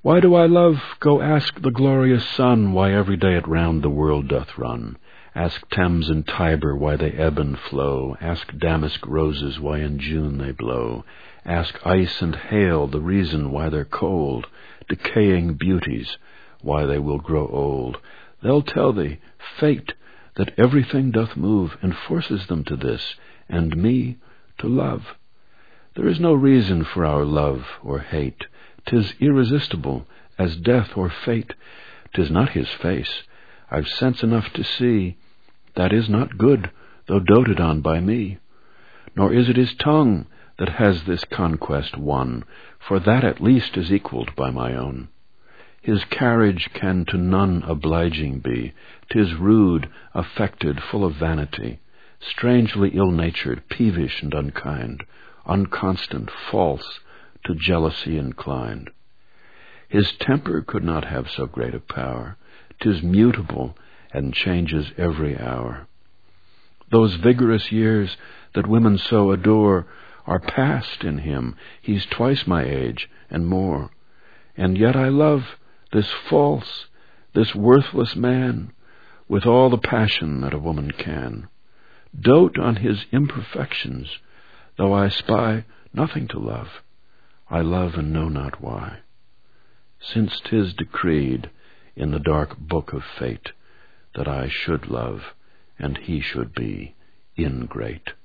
Why do I love? Go ask the glorious sun why every day it round the world doth run. Ask Thames and Tiber why they ebb and flow. Ask damask roses why in June they blow. Ask ice and hail the reason why they're cold. Decaying beauties why they will grow old. They'll tell thee, fate, that everything doth move and forces them to this, and me to love. There is no reason for our love or hate. 'Tis irresistible as death or fate. 'Tis not his face, I've sense enough to see, that is not good, though doted on by me. Nor is it his tongue that has this conquest won, for that at least is equalled by my own. His carriage can to none obliging be. 'Tis rude, affected, full of vanity, strangely ill-natured, peevish and unkind, unconstant, false, to jealousy inclined. His temper could not have so great a power. 'Tis mutable, and changes every hour. Those vigorous years that women so adore are past in him. He's twice my age, and more. And yet I love this false, this worthless man, with all the passion that a woman can. Dote on his imperfections, though I spy nothing to love. I love and know not why. Since 'tis decreed in the dark book of fate that I should love, and he should be ingrate.